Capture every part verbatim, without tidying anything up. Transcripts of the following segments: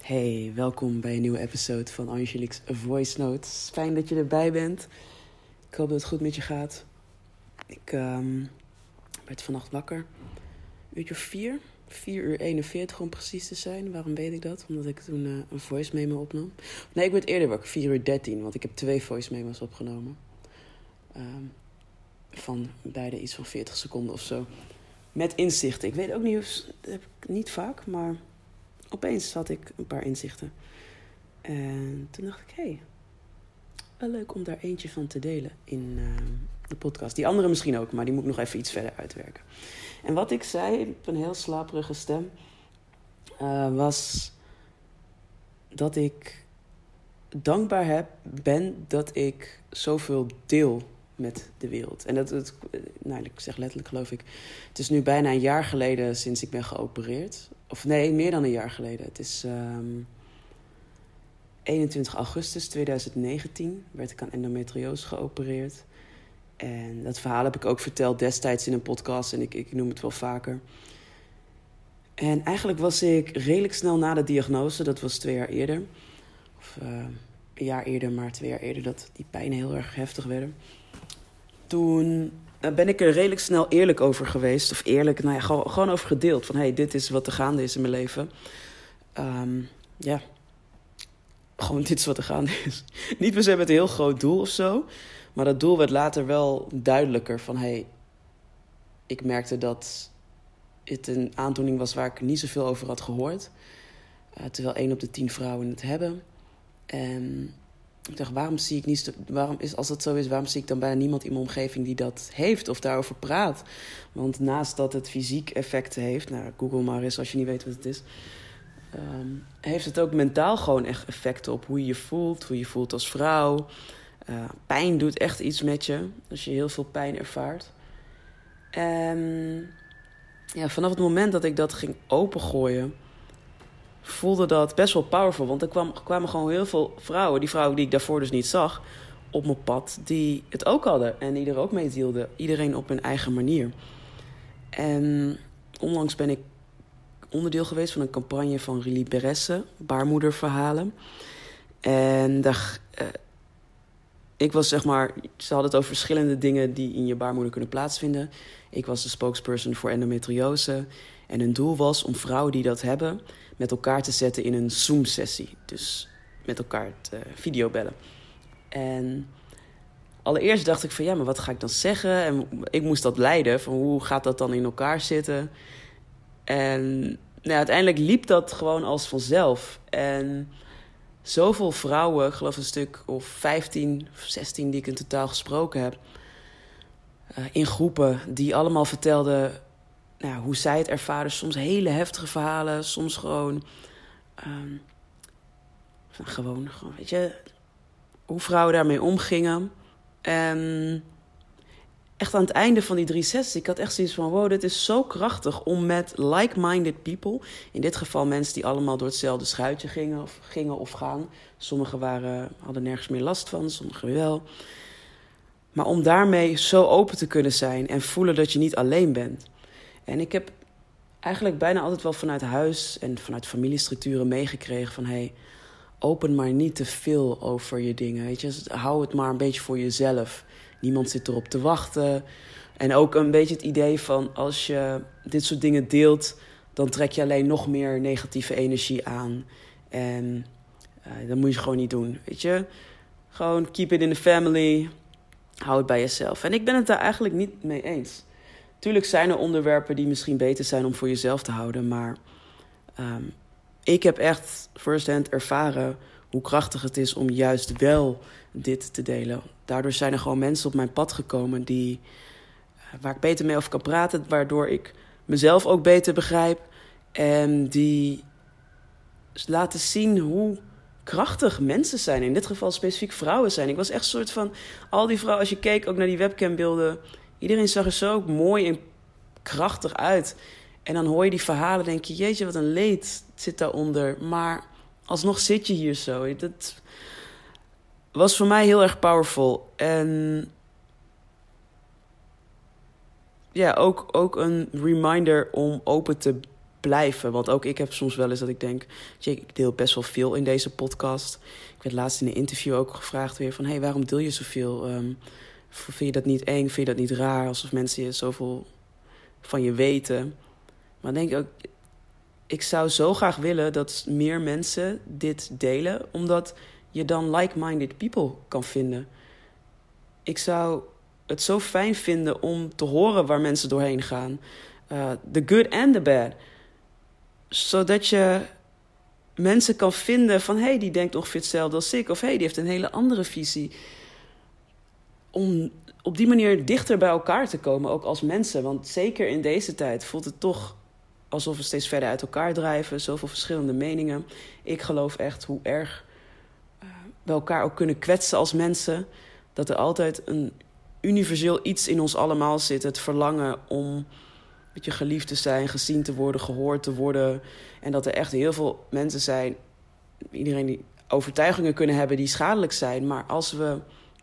Hey, welkom bij een nieuwe episode van Angelique's Voice Notes. Fijn dat je erbij bent. Ik hoop dat het goed met je gaat. Ik um, werd vannacht wakker. Een uurtje of vier. vier uur eenenveertig om precies te zijn. Waarom weet ik dat? Omdat ik toen uh, een voice memo opnam. Nee, ik werd eerder wakker. vier uur dertien. Want ik heb twee voice memo's opgenomen. Um, van beide iets van veertig seconden of zo. Met inzichten. Ik weet ook niet of... Dat heb ik niet vaak, maar... Opeens had ik een paar inzichten. En toen dacht ik, hé, hey, wel leuk om daar eentje van te delen in uh, de podcast. Die andere misschien ook, maar die moet ik nog even iets verder uitwerken. En wat ik zei, op een heel slaperige stem, uh, was dat ik dankbaar heb, ben dat ik zoveel deel met de wereld. En dat, het, nou, ik zeg letterlijk geloof ik, het is nu bijna een jaar geleden sinds ik ben geopereerd. Of nee, meer dan een jaar geleden. Het is um, eenentwintig augustus tweeduizend negentien werd ik aan endometriose geopereerd. En dat verhaal heb ik ook verteld destijds in een podcast en ik, ik noem het wel vaker. En eigenlijk was ik redelijk snel na de diagnose, dat was twee jaar eerder. Of uh, een jaar eerder, maar twee jaar eerder dat die pijnen heel erg heftig werden. Toen ben ik er redelijk snel eerlijk over geweest. Of eerlijk, nou ja, gewoon, gewoon over gedeeld. Van, hey, dit is wat er gaande is in mijn leven. Um, ja, gewoon dit is wat er gaande is. Niet per se met een heel groot doel of zo. Maar dat doel werd later wel duidelijker. Van, hey, ik merkte dat het een aandoening was waar ik niet zoveel over had gehoord. Uh, terwijl één op de tien vrouwen het hebben. En... Ik dacht, waarom zie ik niet, waarom is, als dat zo is, waarom zie ik dan bijna niemand in mijn omgeving die dat heeft of daarover praat? Want naast dat het fysiek effecten heeft, nou, Google maar eens als je niet weet wat het is, um, heeft het ook mentaal gewoon echt effecten op hoe je je voelt, hoe je je voelt als vrouw. Uh, pijn doet echt iets met je, als je heel veel pijn ervaart. En ja, vanaf het moment dat ik dat ging opengooien, voelde dat best wel powerful. Want er kwam, kwamen gewoon heel veel vrouwen, die vrouwen die ik daarvoor dus niet zag, op mijn pad, die het ook hadden. En die er ook mee dealden. Iedereen op hun eigen manier. En onlangs ben ik onderdeel geweest van een campagne van Rilly Beresse, baarmoederverhalen. En daar, uh, ik was zeg maar, ze hadden het over verschillende dingen die in je baarmoeder kunnen plaatsvinden. Ik was de spokesperson voor endometriose. En hun doel was om vrouwen die dat hebben met elkaar te zetten in een Zoom-sessie. Dus met elkaar te uh, videobellen. En allereerst dacht ik van ja, maar wat ga ik dan zeggen? En ik moest dat leiden, van hoe gaat dat dan in elkaar zitten? En nou ja, uiteindelijk liep dat gewoon als vanzelf. En zoveel vrouwen, ik geloof een stuk of vijftien of zestien die ik in totaal gesproken heb, uh, in groepen die allemaal vertelden, nou, hoe zij het ervaren. Soms hele heftige verhalen, soms gewoon, um, gewoon, gewoon, weet je, hoe vrouwen daarmee omgingen. En echt aan het einde van die drie sessies, ik had echt zoiets van, wow, dit is zo krachtig om met like-minded people, in dit geval mensen die allemaal door hetzelfde schuitje gingen of, gingen of gaan. Sommigen waren, hadden nergens meer last van, sommigen wel. Maar om daarmee zo open te kunnen zijn en voelen dat je niet alleen bent. En ik heb eigenlijk bijna altijd wel vanuit huis en vanuit familiestructuren meegekregen van, hey, open maar niet te veel over je dingen. Weet je? Hou het maar een beetje voor jezelf. Niemand zit erop te wachten. En ook een beetje het idee van, als je dit soort dingen deelt, dan trek je alleen nog meer negatieve energie aan. En uh, dat moet je gewoon niet doen. Weet je? Gewoon keep it in the family. Hou het bij jezelf. En ik ben het daar eigenlijk niet mee eens. Tuurlijk zijn er onderwerpen die misschien beter zijn om voor jezelf te houden. Maar um, ik heb echt firsthand ervaren hoe krachtig het is om juist wel dit te delen. Daardoor zijn er gewoon mensen op mijn pad gekomen die, uh, waar ik beter mee over kan praten. Waardoor ik mezelf ook beter begrijp. En die laten zien hoe krachtig mensen zijn. In dit geval specifiek vrouwen zijn. Ik was echt een soort van, al die vrouwen, als je keek ook naar die webcambeelden, iedereen zag er zo mooi en krachtig uit. En dan hoor je die verhalen, denk je, jeetje, wat een leed zit daaronder. Maar alsnog zit je hier zo. Dat was voor mij heel erg powerful. En ja, ook, ook een reminder om open te blijven. Want ook ik heb soms wel eens dat ik denk, ik deel best wel veel in deze podcast. Ik werd laatst in een interview ook gevraagd weer van, hey, waarom deel je zoveel? Um, vind je dat niet eng? Vind je dat niet raar? Alsof mensen je zoveel van je weten. Maar dan denk ik ook, ik zou zo graag willen dat meer mensen dit delen, omdat je dan like-minded people kan vinden. Ik zou het zo fijn vinden om te horen waar mensen doorheen gaan. Uh, the good and the bad. Zodat je mensen kan vinden van, hey, die denkt ongeveer hetzelfde als ik. Of hey, die heeft een hele andere visie. Om op die manier dichter bij elkaar te komen, ook als mensen. Want zeker in deze tijd voelt het toch alsof we steeds verder uit elkaar drijven. Zoveel verschillende meningen. Ik geloof echt hoe erg uh, we elkaar ook kunnen kwetsen als mensen. Dat er altijd een universeel iets in ons allemaal zit. Het verlangen om met je geliefd te zijn, gezien te worden, gehoord te worden. En dat er echt heel veel mensen zijn, iedereen die overtuigingen kunnen hebben die schadelijk zijn. Maar als we,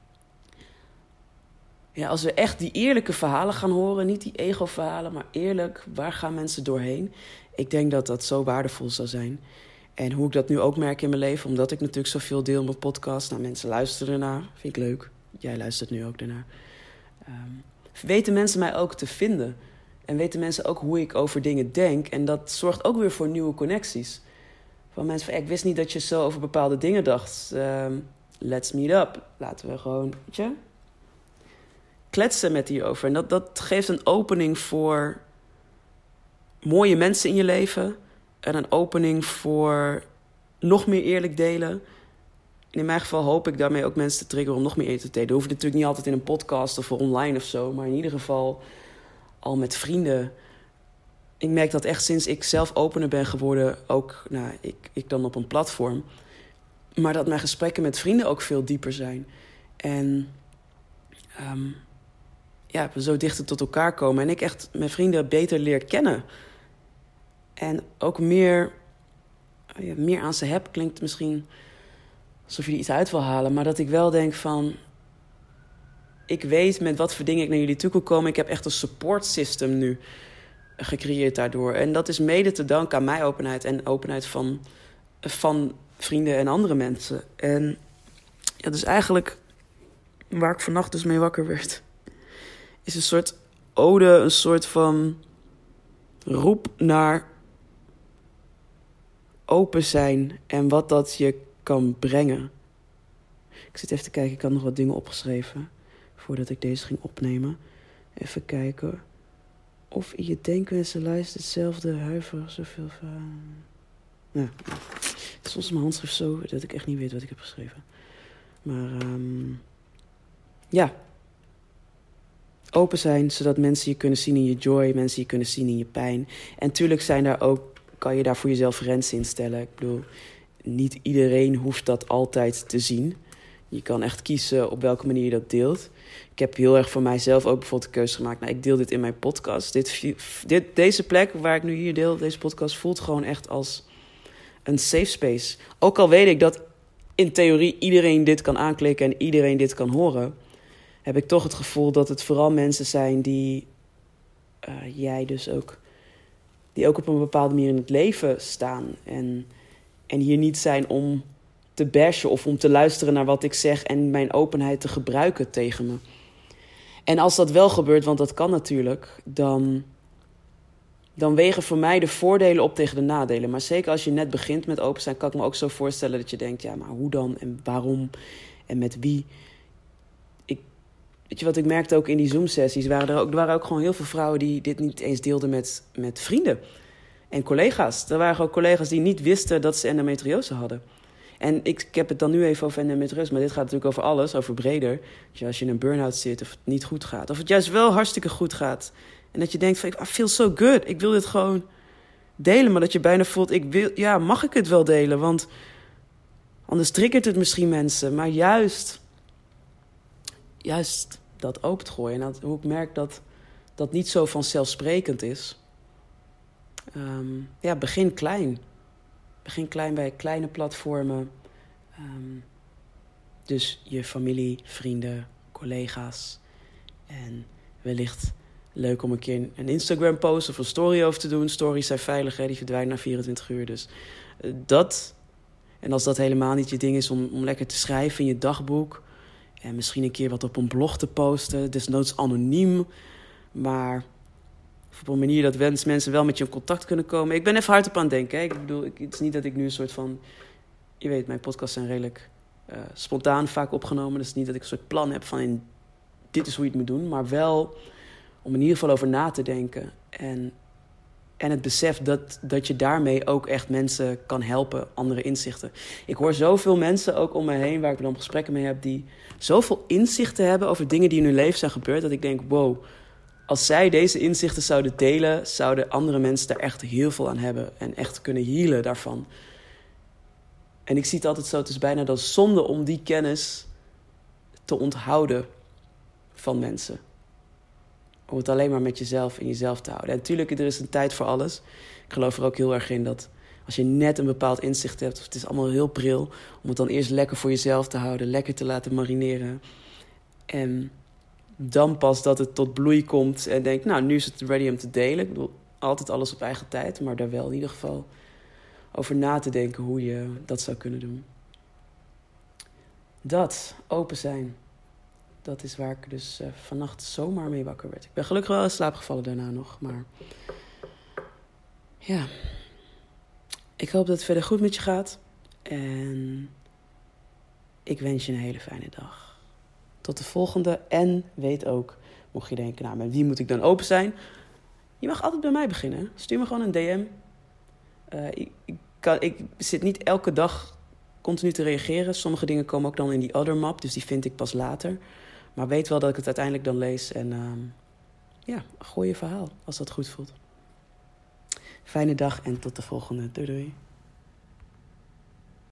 ja, als we echt die eerlijke verhalen gaan horen, niet die ego-verhalen, maar eerlijk, waar gaan mensen doorheen? Ik denk dat dat zo waardevol zou zijn. En hoe ik dat nu ook merk in mijn leven, omdat ik natuurlijk zoveel deel in mijn podcast. Nou, mensen luisteren ernaar, vind ik leuk. Jij luistert nu ook ernaar. Um, weten mensen mij ook te vinden? En weten mensen ook hoe ik over dingen denk? En dat zorgt ook weer voor nieuwe connecties. Van mensen van, ik wist niet dat je zo over bepaalde dingen dacht. Um, let's meet up. Laten we gewoon, weet je, kletsen met hierover. En dat, dat geeft een opening voor mooie mensen in je leven. En een opening voor nog meer eerlijk delen. En in mijn geval hoop ik daarmee ook mensen te triggeren om nog meer eerlijk te delen. Dat hoeft natuurlijk niet altijd in een podcast of online of zo. Maar in ieder geval al met vrienden. Ik merk dat echt sinds ik zelf opener ben geworden. Ook, nou, ik, ik dan op een platform. Maar dat mijn gesprekken met vrienden ook veel dieper zijn. En um, ja, we zo dichter tot elkaar komen. En ik echt mijn vrienden beter leer kennen. En ook meer, ja, meer aan ze heb. Klinkt misschien alsof je er iets uit wil halen. Maar dat ik wel denk van, ik weet met wat voor dingen ik naar jullie toe kan komen. Ik heb echt een support system nu gecreëerd daardoor. En dat is mede te danken aan mijn openheid en openheid van, van vrienden en andere mensen. En ja, dus eigenlijk waar ik vannacht dus mee wakker werd, is een soort ode, een soort van roep naar open zijn en wat dat je kan brengen. Ik zit even te kijken, ik had nog wat dingen opgeschreven voordat ik deze ging opnemen. Even kijken of in je denkwensenlijst hetzelfde huiver zoveel van. Ja, soms is mijn handschrift zo dat ik echt niet weet wat ik heb geschreven. Maar um, ja, open zijn zodat mensen je kunnen zien in je joy, mensen je kunnen zien in je pijn. En tuurlijk zijn daar ook, kan je daar voor jezelf grenzen in stellen. Ik bedoel, niet iedereen hoeft dat altijd te zien. Je kan echt kiezen op welke manier je dat deelt. Ik heb heel erg voor mijzelf ook bijvoorbeeld de keuze gemaakt. Nou, ik deel dit in mijn podcast. Dit, dit, deze plek waar ik nu hier deel, deze podcast, voelt gewoon echt als een safe space. Ook al weet ik dat in theorie iedereen dit kan aanklikken en iedereen dit kan horen, heb ik toch het gevoel dat het vooral mensen zijn die uh, jij dus ook, die ook op een bepaalde manier in het leven staan. En, en hier niet zijn om te bashen of om te luisteren naar wat ik zeg en mijn openheid te gebruiken tegen me. En als dat wel gebeurt, want dat kan natuurlijk, dan, dan wegen voor mij de voordelen op tegen de nadelen. Maar zeker als je net begint met open zijn, kan ik me ook zo voorstellen dat je denkt, ja, maar hoe dan en waarom en met wie? Ik, weet je wat ik merkte ook in die Zoom-sessies? Waren er, ook, er waren ook gewoon heel veel vrouwen die dit niet eens deelden met, met vrienden en collega's. Er waren ook collega's die niet wisten dat ze endometriose hadden. En ik, ik heb het dan nu even over endometriose, maar dit gaat natuurlijk over alles, over breder. Dus als je in een burn-out zit of het niet goed gaat, of het juist wel hartstikke goed gaat. En dat je denkt van, I feel so good, ik wil dit gewoon delen. Maar dat je bijna voelt, ik wil, ja, mag ik het wel delen? Want anders triggert het misschien mensen. Maar juist, juist dat open te gooien. En dat, hoe ik merk dat dat niet zo vanzelfsprekend is. Um, ja, begin klein. Begin klein bij kleine platformen. Um, dus je familie, vrienden, collega's. En wellicht leuk om een keer een Instagram post of een story over te doen. Stories zijn veilig, hè? Die verdwijnen na vierentwintig uur. Dus uh, dat. En als dat helemaal niet je ding is om, om lekker te schrijven in je dagboek. En misschien een keer wat op een blog te posten. Desnoods anoniem. Maar op een manier dat wens mensen wel met je in contact kunnen komen. Ik ben even hard op aan het denken. Hè? Ik bedoel, ik, het is niet dat ik nu een soort van... Je weet, mijn podcasts zijn redelijk uh, spontaan vaak opgenomen. Dus niet dat ik een soort plan heb van... In, dit is hoe je het moet doen. Maar wel om in ieder geval over na te denken. En, en het besef dat, dat je daarmee ook echt mensen kan helpen. Andere inzichten. Ik hoor zoveel mensen ook om me heen... waar ik dan gesprekken mee heb... die zoveel inzichten hebben over dingen die in hun leven zijn gebeurd... dat ik denk, wow... Als zij deze inzichten zouden delen... zouden andere mensen daar echt heel veel aan hebben... en echt kunnen healen daarvan. En ik zie het altijd zo... het is bijna dan zonde om die kennis... te onthouden van mensen. Om het alleen maar met jezelf en jezelf te houden. En natuurlijk, er is een tijd voor alles. Ik geloof er ook heel erg in dat... als je net een bepaald inzicht hebt... of het is allemaal heel pril... om het dan eerst lekker voor jezelf te houden... lekker te laten marineren... en... dan pas dat het tot bloei komt en denk, nou, nu is het ready om te delen. Ik bedoel, altijd alles op eigen tijd, maar daar wel in ieder geval over na te denken hoe je dat zou kunnen doen. Dat, open zijn, dat is waar ik dus uh, vannacht zomaar mee wakker werd. Ik ben gelukkig wel in slaap gevallen daarna nog, maar ja. Ik hoop dat het verder goed met je gaat en ik wens je een hele fijne dag. Tot de volgende. En weet ook, mocht je denken, nou, met wie moet ik dan open zijn? Je mag altijd bij mij beginnen. Stuur me gewoon een D M. Uh, ik, ik, kan, ik zit niet elke dag continu te reageren. Sommige dingen komen ook dan in die other map, dus die vind ik pas later. Maar weet wel dat ik het uiteindelijk dan lees. En uh, ja, gooi je verhaal, als dat goed voelt. Fijne dag en tot de volgende. Doei doei.